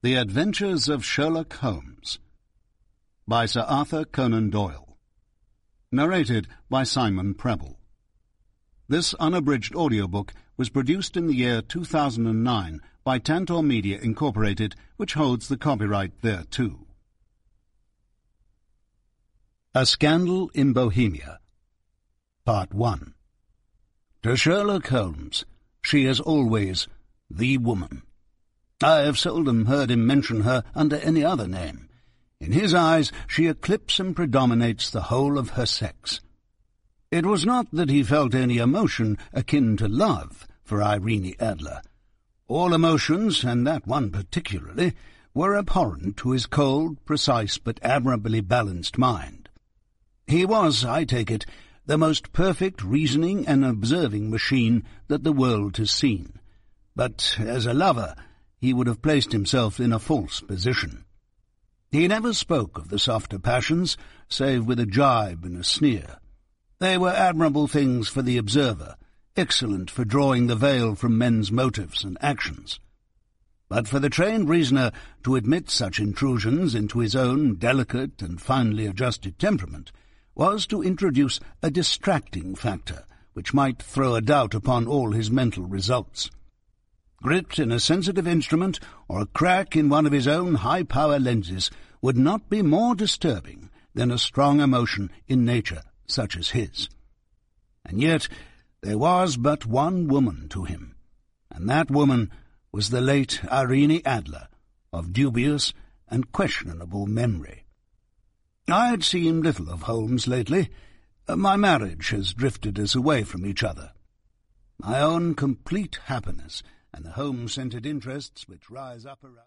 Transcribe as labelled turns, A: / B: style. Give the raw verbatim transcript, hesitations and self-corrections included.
A: The Adventures of Sherlock Holmes by Sir Arthur Conan Doyle. Narrated by Simon Preble. This unabridged audiobook was produced in the year two thousand nine by Tantor Media Incorporated, which holds the copyright thereto. A Scandal in Bohemia. Part one. To Sherlock Holmes, she is always the woman. I have seldom heard him mention her under any other name. In his eyes she eclipses and predominates the whole of her sex. It was not that he felt any emotion akin to love for Irene Adler. All emotions, and that one particularly, were abhorrent to his cold, precise, but admirably balanced mind. He was, I take it, the most perfect reasoning and observing machine that the world has seen. But as a lover, he would have placed himself in a false position. He never spoke of the softer passions, save with a jibe and a sneer. They were admirable things for the observer, excellent for drawing the veil from men's motives and actions. But for the trained reasoner to admit such intrusions into his own delicate and finely adjusted temperament was to introduce a distracting factor which might throw a doubt upon all his mental results. Grit in a sensitive instrument or a crack in one of his own high-power lenses would not be more disturbing than a strong emotion in nature such as his. And yet there was but one woman to him, and that woman was the late Irene Adler, of dubious and questionable memory. I had seen little of Holmes lately. My marriage has drifted us away from each other. My own complete happiness and the home-centred interests which rise up around